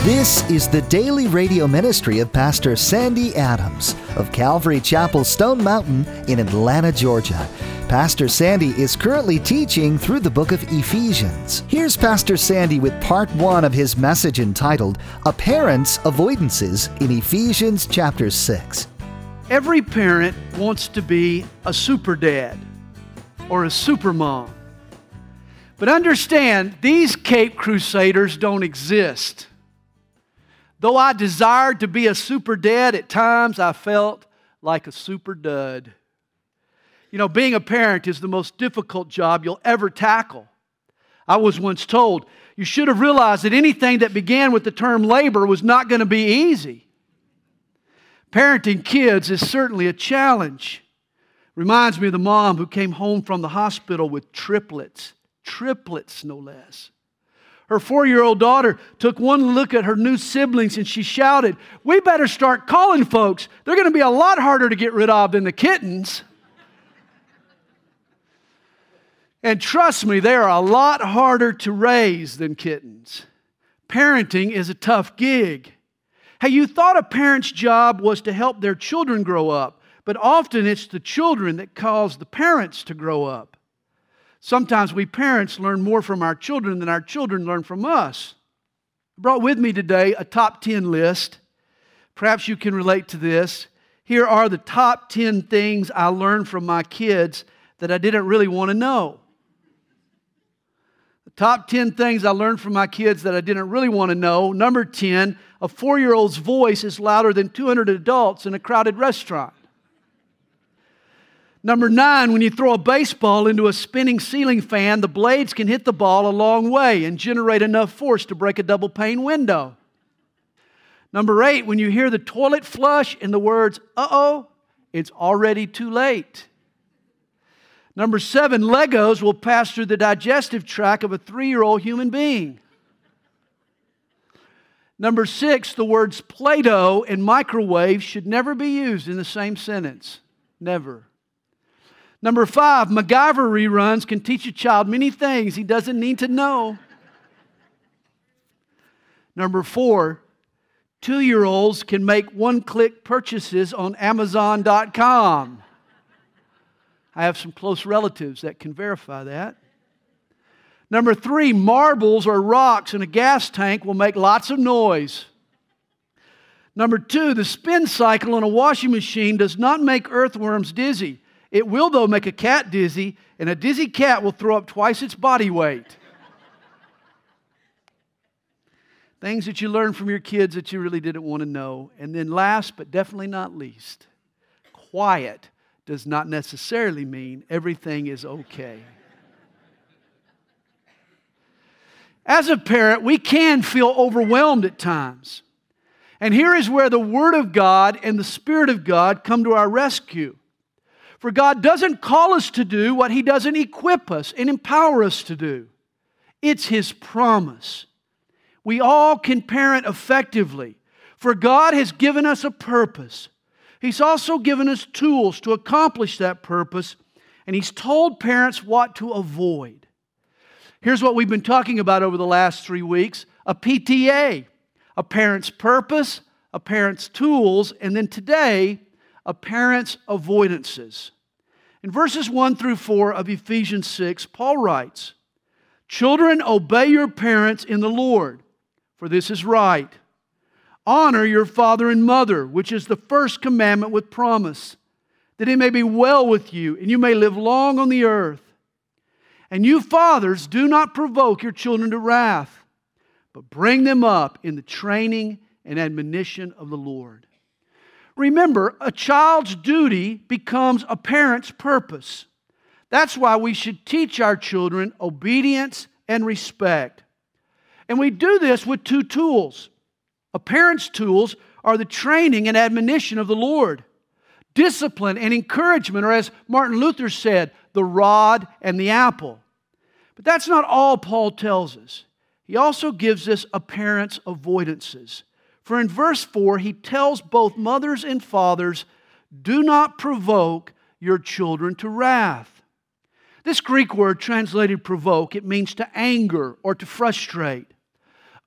This is the daily radio ministry of Pastor Sandy Adams of Calvary Chapel, Stone Mountain in Atlanta, Georgia. Pastor Sandy is currently teaching through the book of Ephesians. Here's Pastor Sandy with part 1 of his message entitled, A Parent's Avoidances in Ephesians chapter 6. Every parent wants to be a super dad or a super mom. But understand, these Cape Crusaders don't exist. Though I desired to be a super dad, at times I felt like a super dud. You know, being a parent is the most difficult job you'll ever tackle. I was once told, you should have realized that anything that began with the term labor was not going to be easy. Parenting kids is certainly a challenge. Reminds me of the mom who came home from the hospital with triplets no less. Her 4-year-old daughter took one look at her new siblings and she shouted, "We better start calling folks. They're going to be a lot harder to get rid of than the kittens." And trust me, they are a lot harder to raise than kittens. Parenting is a tough gig. Hey, you thought a parent's job was to help their children grow up, but often it's the children that cause the parents to grow up. Sometimes we parents learn more from our children than our children learn from us. I brought with me today a top 10 list. Perhaps you can relate to this. Here are the top 10 things I learned from my kids that I didn't really want to know. The top 10 things I learned from my kids that I didn't really want to know. Number 10, a 4-year-old's voice is louder than 200 adults in a crowded restaurant. Number 9, when you throw a baseball into a spinning ceiling fan, the blades can hit the ball a long way and generate enough force to break a double-pane window. Number 8, when you hear the toilet flush and the words, "uh-oh," it's already too late. Number 7, Legos will pass through the digestive tract of a 3-year-old human being. Number 6, the words Play-Doh and microwave should never be used in the same sentence. Never. Number 5, MacGyver reruns can teach a child many things he doesn't need to know. Number 4, 2-year-olds can make one-click purchases on Amazon.com. I have some close relatives that can verify that. Number 3, marbles or rocks in a gas tank will make lots of noise. Number 2, the spin cycle on a washing machine does not make earthworms dizzy. It will, though, make a cat dizzy, and a dizzy cat will throw up twice its body weight. Things that you learn from your kids that you really didn't want to know. And then last, but definitely not least, quiet does not necessarily mean everything is okay. As a parent, we can feel overwhelmed at times. And here is where the Word of God and the Spirit of God come to our rescue. For God doesn't call us to do what He doesn't equip us and empower us to do. It's His promise. We all can parent effectively, for God has given us a purpose. He's also given us tools to accomplish that purpose, and He's told parents what to avoid. Here's what we've been talking about over the last 3 weeks: a PTA, a parent's purpose, a parent's tools, and then today, a parent's avoidances. In verses 1 through 4 of Ephesians 6, Paul writes, "Children, obey your parents in the Lord, for this is right. Honor your father and mother, which is the first commandment with promise, that it may be well with you and you may live long on the earth. And you fathers, do not provoke your children to wrath, but bring them up in the training and admonition of the Lord." Remember, a child's duty becomes a parent's purpose. That's why we should teach our children obedience and respect. And we do this with 2 tools. A parent's tools are the training and admonition of the Lord. Discipline and encouragement, or as Martin Luther said, the rod and the apple. But that's not all Paul tells us. He also gives us a parent's avoidances. For in verse 4, he tells both mothers and fathers, do not provoke your children to wrath. This Greek word translated provoke, it means to anger or to frustrate.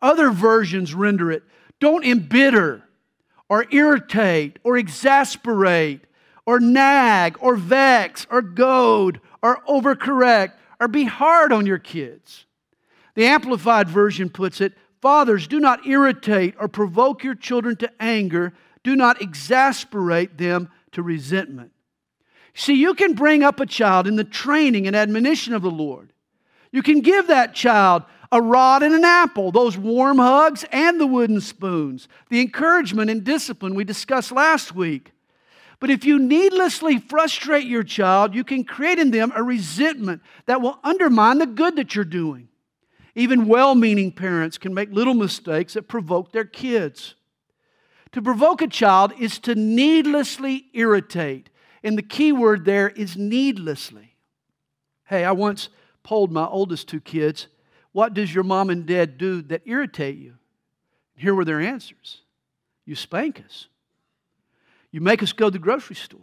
Other versions render it, don't embitter or irritate or exasperate or nag or vex or goad or overcorrect or be hard on your kids. The Amplified Version puts it, fathers, do not irritate or provoke your children to anger. Do not exasperate them to resentment. See, you can bring up a child in the training and admonition of the Lord. You can give that child a rod and an apple, those warm hugs and the wooden spoons, the encouragement and discipline we discussed last week. But if you needlessly frustrate your child, you can create in them a resentment that will undermine the good that you're doing. Even well-meaning parents can make little mistakes that provoke their kids. To provoke a child is to needlessly irritate. And the key word there is needlessly. Hey, I once polled my oldest two kids, what does your mom and dad do that irritate you? Here were their answers. You spank us. You make us go to the grocery store.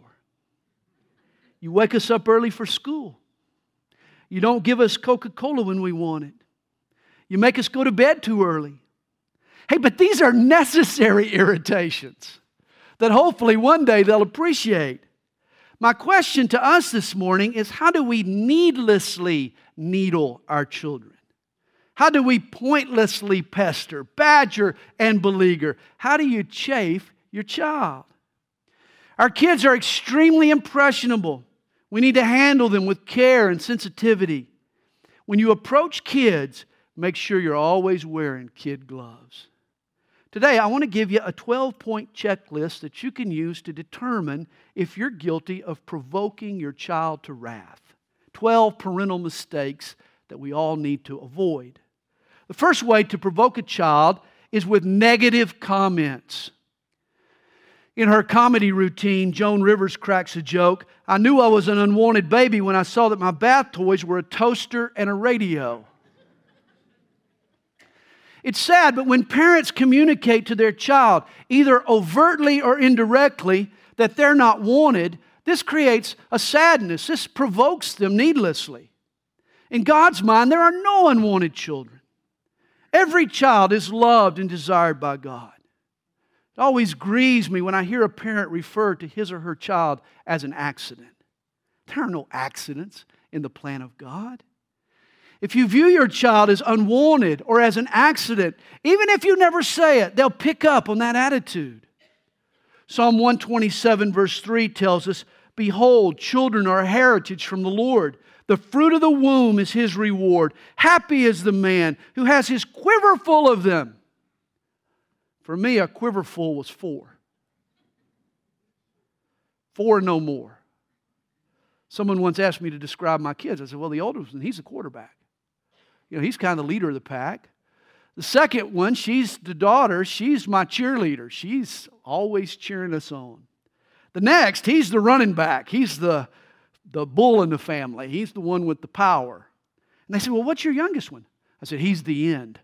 You wake us up early for school. You don't give us Coca-Cola when we want it. You make us go to bed too early. Hey, but these are necessary irritations that hopefully one day they'll appreciate. My question to us this morning is, how do we needlessly needle our children? How do we pointlessly pester, badger, and beleaguer? How do you chafe your child? Our kids are extremely impressionable. We need to handle them with care and sensitivity. When you approach kids, make sure you're always wearing kid gloves. Today, I want to give you a 12-point checklist that you can use to determine if you're guilty of provoking your child to wrath. 12 parental mistakes that we all need to avoid. The first way to provoke a child is with negative comments. In her comedy routine, Joan Rivers cracks a joke. I knew I was an unwanted baby when I saw that my bath toys were a toaster and a radio. It's sad, but when parents communicate to their child, either overtly or indirectly, that they're not wanted, this creates a sadness. This provokes them needlessly. In God's mind, there are no unwanted children. Every child is loved and desired by God. It always grieves me when I hear a parent refer to his or her child as an accident. There are no accidents in the plan of God. If you view your child as unwanted or as an accident, even if you never say it, they'll pick up on that attitude. Psalm 127 verse 3 tells us, behold, children are a heritage from the Lord. The fruit of the womb is His reward. Happy is the man who has his quiver full of them. For me, a quiver full was 4. 4, no more. Someone once asked me to describe my kids. I said, well, the oldest one, he's the quarterback. He's kind of the leader of the pack. The second one, she's the daughter. She's my cheerleader. She's always cheering us on. The next, he's the running back. He's the bull in the family. He's the one with the power. And they said, well, what's your youngest one? I said, he's the end.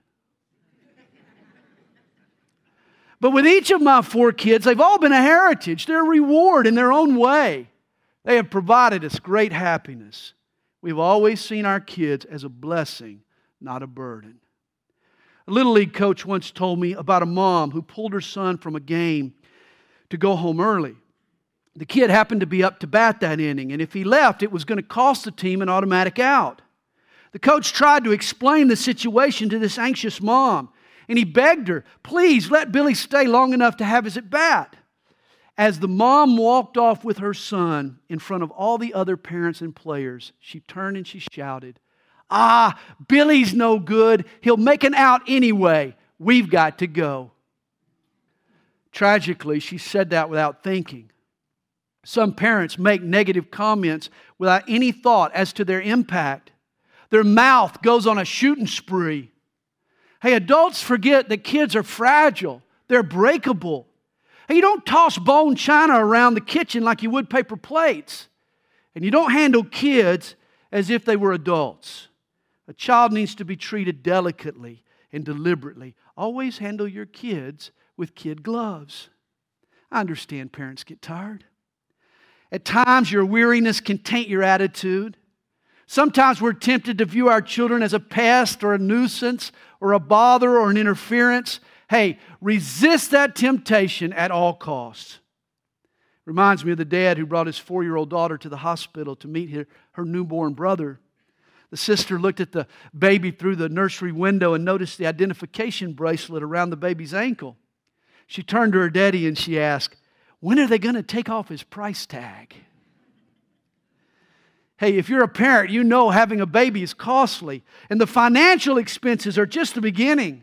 But with each of my 4 kids, they've all been a heritage. They're a reward in their own way. They have provided us great happiness. We've always seen our kids as a blessing, not a burden. A Little League coach once told me about a mom who pulled her son from a game to go home early. The kid happened to be up to bat that inning, and if he left, it was going to cost the team an automatic out. The coach tried to explain the situation to this anxious mom, and he begged her, please let Billy stay long enough to have his at bat. As the mom walked off with her son in front of all the other parents and players, she turned and she shouted, Billy's no good. He'll make an out anyway. We've got to go. Tragically, she said that without thinking. Some parents make negative comments without any thought as to their impact. Their mouth goes on a shooting spree. Hey, adults forget that kids are fragile. They're breakable. Hey, you don't toss bone china around the kitchen like you would paper plates. And you don't handle kids as if they were adults. A child needs to be treated delicately and deliberately. Always handle your kids with kid gloves. I understand parents get tired. At times, your weariness can taint your attitude. Sometimes we're tempted to view our children as a pest or a nuisance or a bother or an interference. Hey, resist that temptation at all costs. Reminds me of the dad who brought his 4-year-old daughter to the hospital to meet her newborn brother. The sister looked at the baby through the nursery window and noticed the identification bracelet around the baby's ankle. She turned to her daddy and she asked, "When are they going to take off his price tag?" Hey, if you're a parent, you know having a baby is costly, and the financial expenses are just the beginning.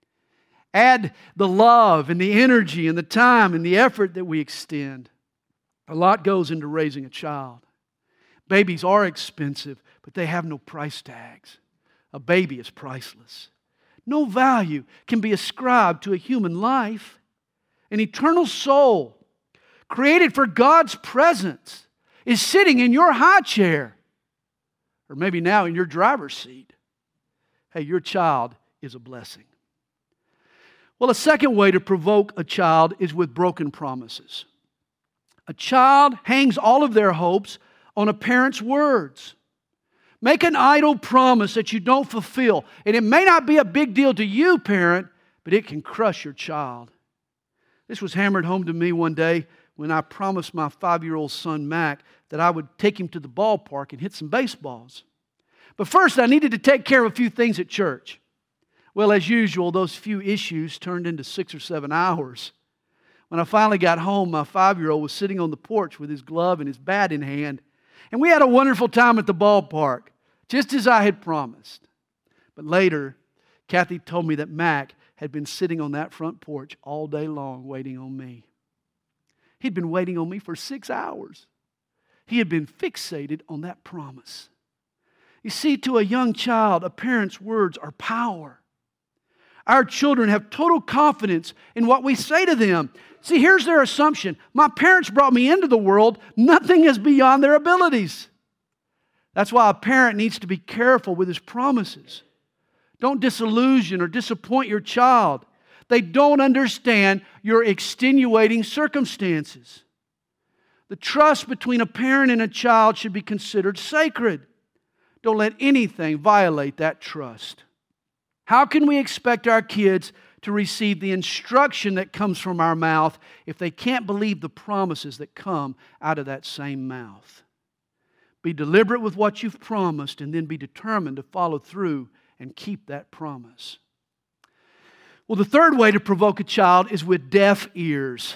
Add the love and the energy and the time and the effort that we extend. A lot goes into raising a child. Babies are expensive, but they have no price tags. A baby is priceless. No value can be ascribed to a human life. An eternal soul, created for God's presence, is sitting in your high chair, or maybe now in your driver's seat. Hey, your child is a blessing. Well, a second way to provoke a child is with broken promises. A child hangs all of their hopes on a parent's words. Make an idle promise that you don't fulfill, and it may not be a big deal to you, parent, but it can crush your child. This was hammered home to me one day when I promised my 5-year-old son, Mac, that I would take him to the ballpark and hit some baseballs. But first, I needed to take care of a few things at church. Well, as usual, those few issues turned into 6 or 7 hours. When I finally got home, my 5-year-old was sitting on the porch with his glove and his bat in hand, and we had a wonderful time at the ballpark, just as I had promised. But later, Kathy told me that Mac had been sitting on that front porch all day long waiting on me. He'd been waiting on me for 6 hours. He had been fixated on that promise. You see, to a young child, a parent's words are power. Our children have total confidence in what we say to them. See, here's their assumption. My parents brought me into the world. Nothing is beyond their abilities. That's why a parent needs to be careful with his promises. Don't disillusion or disappoint your child. They don't understand your extenuating circumstances. The trust between a parent and a child should be considered sacred. Don't let anything violate that trust. How can we expect our kids to receive the instruction that comes from our mouth if they can't believe the promises that come out of that same mouth? Be deliberate with what you've promised and then be determined to follow through and keep that promise. Well, the third way to provoke a child is with deaf ears.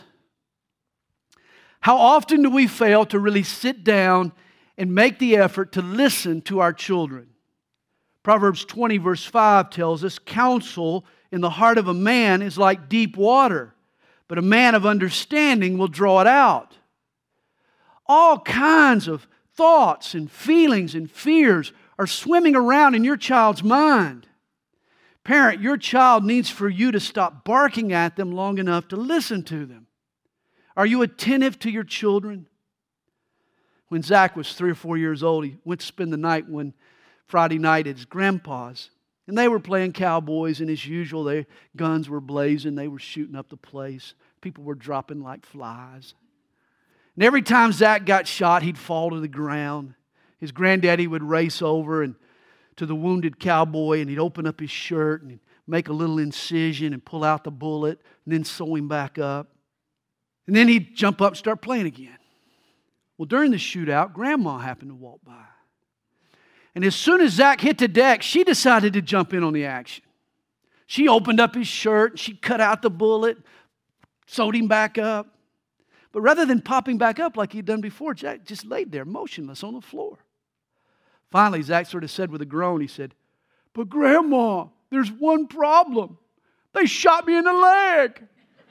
How often do we fail to really sit down and make the effort to listen to our children? Proverbs 20 verse 5 tells us, "Counsel in the heart of a man is like deep water, but a man of understanding will draw it out." All kinds of thoughts and feelings and fears are swimming around in your child's mind. Parent, your child needs for you to stop barking at them long enough to listen to them. Are you attentive to your children? When Zach was 3 or 4 years old, he went to spend the night one Friday night at his grandpa's. And they were playing cowboys, and as usual, their guns were blazing. They were shooting up the place. People were dropping like flies. And every time Zach got shot, he'd fall to the ground. His granddaddy would race over and to the wounded cowboy, and he'd open up his shirt and he'd make a little incision and pull out the bullet and then sew him back up. And then he'd jump up and start playing again. Well, during the shootout, Grandma happened to walk by. And as soon as Zach hit the deck, she decided to jump in on the action. She opened up his shirt, and she cut out the bullet, sewed him back up. But rather than popping back up like he'd done before, Zach just laid there motionless on the floor. Finally, Zach sort of said with a groan, he said, "But Grandma, there's one problem. They shot me in the leg."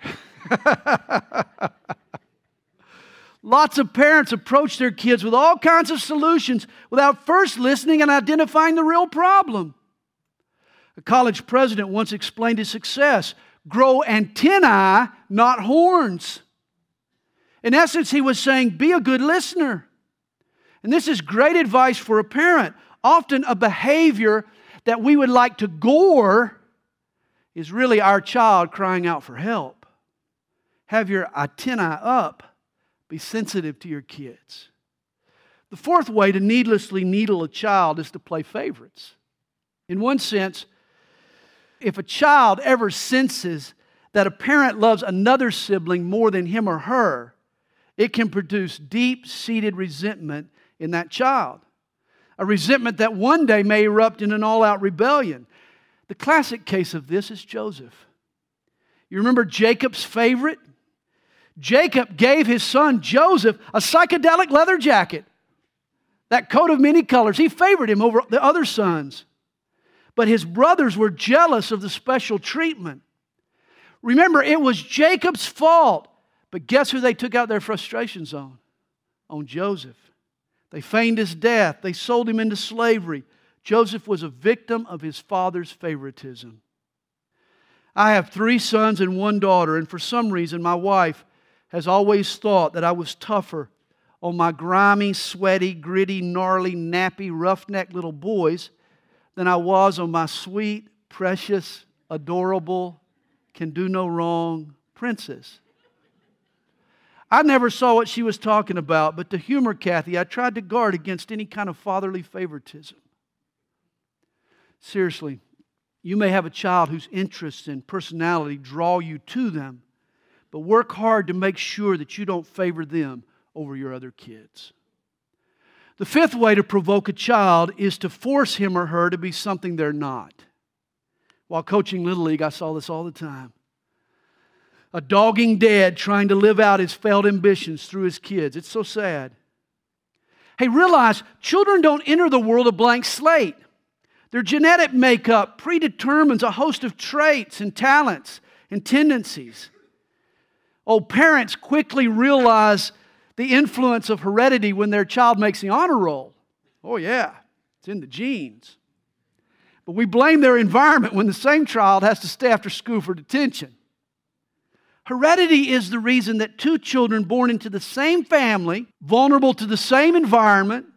Lots of parents approach their kids with all kinds of solutions without first listening and identifying the real problem. A college president once explained his success: grow antennae, not horns. In essence, he was saying, be a good listener. And this is great advice for a parent. Often a behavior that we would like to gore is really our child crying out for help. Have your antennae up. Be sensitive to your kids. The fourth way to needlessly needle a child is to play favorites. In one sense, if a child ever senses that a parent loves another sibling more than him or her, it can produce deep-seated resentment in that child. A resentment that one day may erupt in an all-out rebellion. The classic case of this is Joseph. You remember Jacob's favorite? Jacob gave his son Joseph a psychedelic leather jacket, that coat of many colors. He favored him over the other sons. But his brothers were jealous of the special treatment. Remember, it was Jacob's fault. But guess who they took out their frustrations on? On Joseph. They feigned his death. They sold him into slavery. Joseph was a victim of his father's favoritism. I have 3 sons and 1 daughter, and for some reason my wife has always thought that I was tougher on my grimy, sweaty, gritty, gnarly, nappy, roughneck little boys than I was on my sweet, precious, adorable, can do no wrong princess. I never saw what she was talking about, but to humor Kathy, I tried to guard against any kind of fatherly favoritism. Seriously, you may have a child whose interests and personality draw you to them, but work hard to make sure that you don't favor them over your other kids. The fifth way to provoke a child is to force him or her to be something they're not. While coaching Little League, I saw this all the time. A dogging dad trying to live out his failed ambitions through his kids. It's so sad. Hey, realize children don't enter the world a blank slate. Their genetic makeup predetermines a host of traits and talents and tendencies. Oh, parents quickly realize the influence of heredity when their child makes the honor roll. Oh yeah, it's in the genes. But we blame their environment when the same child has to stay after school for detention. Heredity is the reason that 2 children born into the same family, vulnerable to the same environment,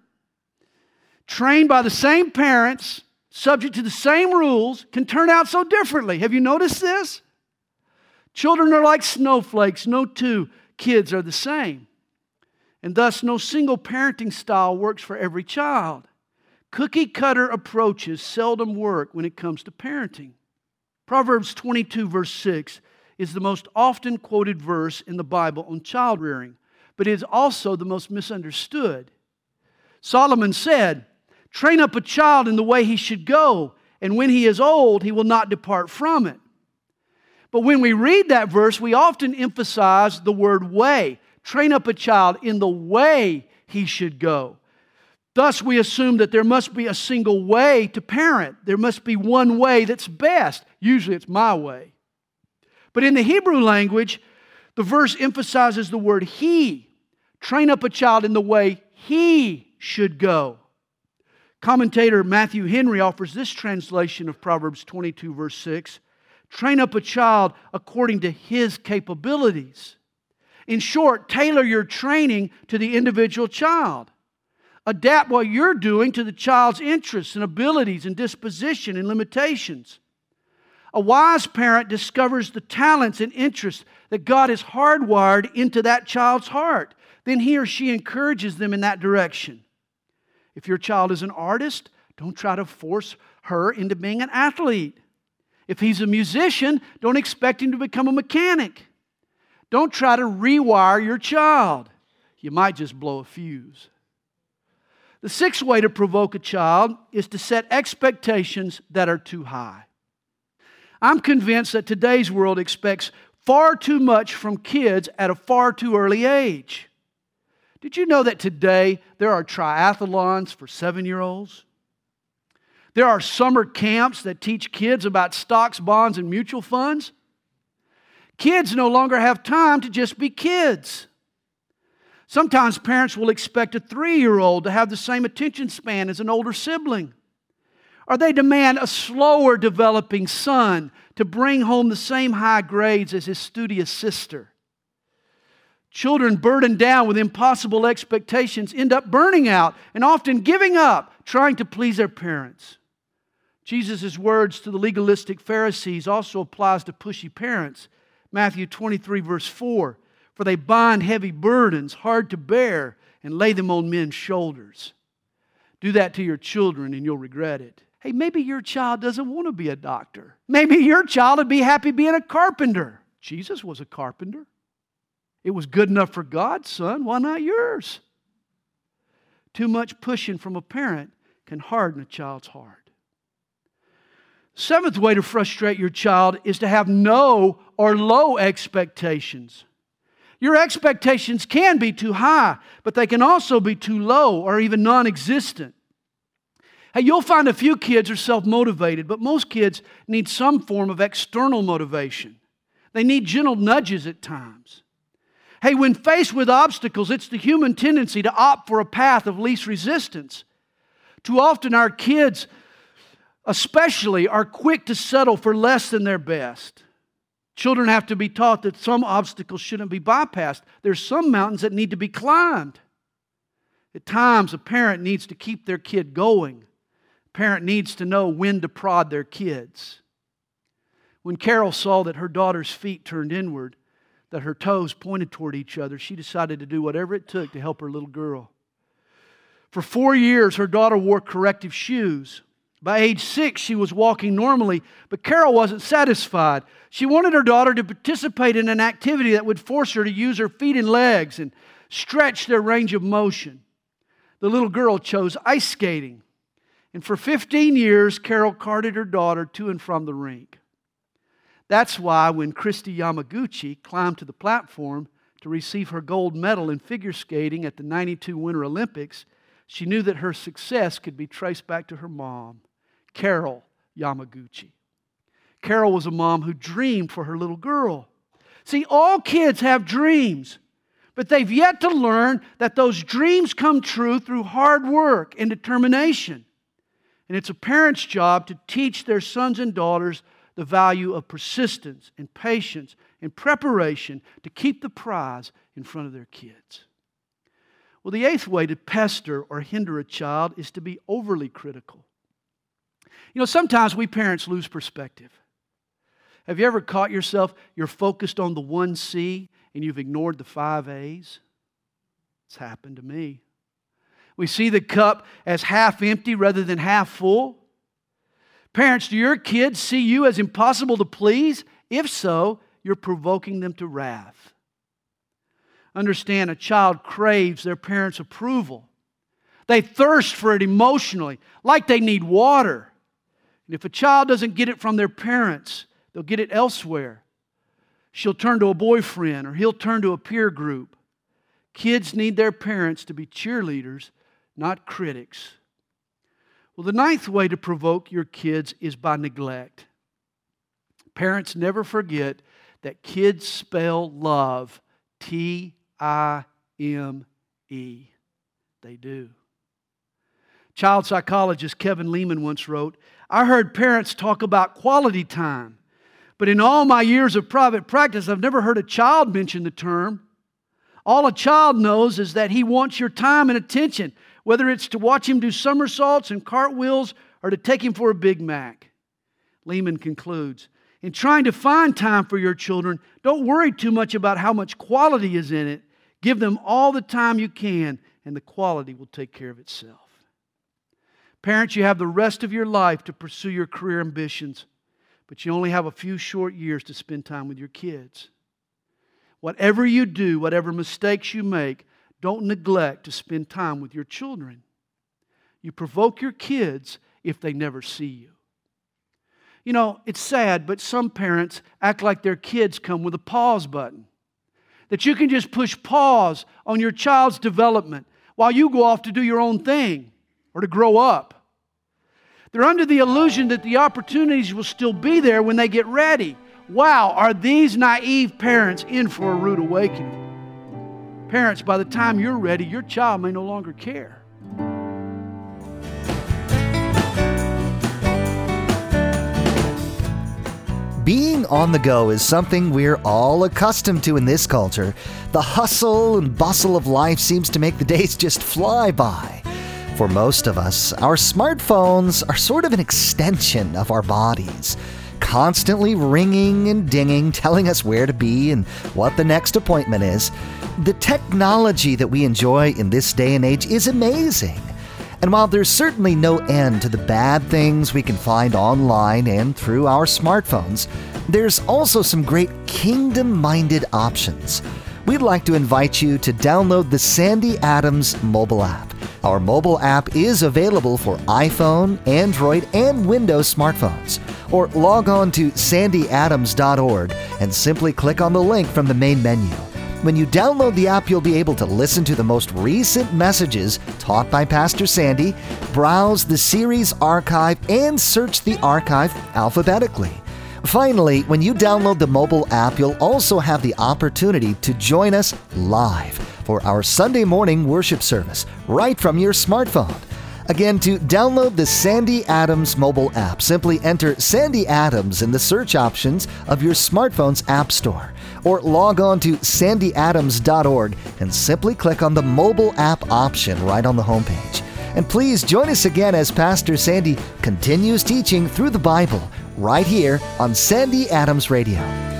trained by the same parents, subject to the same rules, can turn out so differently. Have you noticed this? Children are like snowflakes. No 2 kids are the same. And thus, no single parenting style works for every child. Cookie-cutter approaches seldom work when it comes to parenting. Proverbs 22, verse 6 is the most often quoted verse in the Bible on child rearing, but it is also the most misunderstood. Solomon said, "Train up a child in the way he should go, and when he is old, he will not depart from it." But when we read that verse, we often emphasize the word way. Train up a child in the way he should go. Thus, we assume that there must be a single way to parent. There must be one way that's best. Usually it's my way. But in the Hebrew language, the verse emphasizes the word he. Train up a child in the way he should go. Commentator Matthew Henry offers this translation of Proverbs 22, verse 6. Train up a child according to his capabilities. In short, tailor your training to the individual child. Adapt what you're doing to the child's interests and abilities and disposition and limitations. A wise parent discovers the talents and interests that God has hardwired into that child's heart. Then he or she encourages them in that direction. If your child is an artist, don't try to force her into being an athlete. If he's a musician, don't expect him to become a mechanic. Don't try to rewire your child. You might just blow a fuse. The sixth way to provoke a child is to set expectations that are too high. I'm convinced that today's world expects far too much from kids at a far too early age. Did you know that today there are triathlons for 7-year-olds? There are summer camps that teach kids about stocks, bonds, and mutual funds. Kids no longer have time to just be kids. Sometimes parents will expect a 3-year-old to have the same attention span as an older sibling. Or they demand a slower developing son to bring home the same high grades as his studious sister. Children burdened down with impossible expectations end up burning out and often giving up trying to please their parents. Jesus' words to the legalistic Pharisees also applies to pushy parents. Matthew 23, verse 4, "For they bind heavy burdens, hard to bear, and lay them on men's shoulders. Do that to your children and you'll regret it. Hey, maybe your child doesn't want to be a doctor. Maybe your child would be happy being a carpenter. Jesus was a carpenter. It was good enough for God's son. Why not yours? Too much pushing from a parent can harden a child's heart. Seventh way to frustrate your child is to have no or low expectations. Your expectations can be too high, but they can also be too low or even non-existent. Hey, you'll find a few kids are self-motivated, but most kids need some form of external motivation. They need gentle nudges at times. Hey, when faced with obstacles, it's the human tendency to opt for a path of least resistance. Too often our kids, especially, are quick to settle for less than their best. Children have to be taught that some obstacles shouldn't be bypassed. There's some mountains that need to be climbed. At times, a parent needs to keep their kid going. A parent needs to know when to prod their kids. When Carol saw that her daughter's feet turned inward, that her toes pointed toward each other, she decided to do whatever it took to help her little girl. For 4 years, her daughter wore corrective shoes. By age 6, she was walking normally, but Carol wasn't satisfied. She wanted her daughter to participate in an activity that would force her to use her feet and legs and stretch their range of motion. The little girl chose ice skating. And for 15 years, Carol carted her daughter to and from the rink. That's why when Kristi Yamaguchi climbed to the platform to receive her gold medal in figure skating at the '92 Winter Olympics, she knew that her success could be traced back to her mom, Carol Yamaguchi. Carol was a mom who dreamed for her little girl. See, all kids have dreams, but they've yet to learn that those dreams come true through hard work and determination. And it's a parent's job to teach their sons and daughters the value of persistence and patience and preparation to keep the prize in front of their kids. Well, the eighth way to pester or hinder a child is to be overly critical. You know, sometimes we parents lose perspective. Have you ever caught yourself, you're focused on the one C and you've ignored the 5 A's? It's happened to me. We see the cup as half empty rather than half full. Parents, do your kids see you as impossible to please? If so, you're provoking them to wrath. Understand, a child craves their parents' approval. They thirst for it emotionally, like they need water. And if a child doesn't get it from their parents, they'll get it elsewhere. She'll turn to a boyfriend or he'll turn to a peer group. Kids need their parents to be cheerleaders, not critics. Well, the ninth way to provoke your kids is by neglect. Parents never forget that kids spell love Time. They do. Child psychologist Kevin Leman once wrote, "I heard parents talk about quality time, but in all my years of private practice, I've never heard a child mention the term. All a child knows is that he wants your time and attention, whether it's to watch him do somersaults and cartwheels or to take him for a Big Mac." Leman concludes, in trying to find time for your children, don't worry too much about how much quality is in it. Give them all the time you can, and the quality will take care of itself. Parents, you have the rest of your life to pursue your career ambitions, but you only have a few short years to spend time with your kids. Whatever you do, whatever mistakes you make, don't neglect to spend time with your children. You provoke your kids if they never see you. You know, it's sad, but some parents act like their kids come with a pause button. That you can just push pause on your child's development while you go off to do your own thing or to grow up. They're under the illusion that the opportunities will still be there when they get ready. Wow, are these naive parents in for a rude awakening? Parents, by the time you're ready, your child may no longer care. Being on the go is something we're all accustomed to in this culture. The hustle and bustle of life seems to make the days just fly by. For most of us, our smartphones are sort of an extension of our bodies. constantly ringing and dinging, telling us where to be and what the next appointment is. The technology that we enjoy in this day and age is amazing. And while there's certainly no end to the bad things we can find online and through our smartphones, there's also some great kingdom-minded options. We'd like to invite you to download the Sandy Adams mobile app. Our mobile app is available for iPhone, Android, and Windows smartphones. Or log on to sandyadams.org and simply click on the link from the main menu. When you download the app, you'll be able to listen to the most recent messages taught by Pastor Sandy, browse the series archive, and search the archive alphabetically. Finally, when you download the mobile app, you'll also have the opportunity to join us live for our Sunday morning worship service right from your smartphone. Again, to download the Sandy Adams mobile app, simply enter Sandy Adams in the search options of your smartphone's app store, or log on to sandyadams.org and simply click on the mobile app option right on the homepage. And please join us again as Pastor Sandy continues teaching through the Bible right here on Sandy Adams Radio.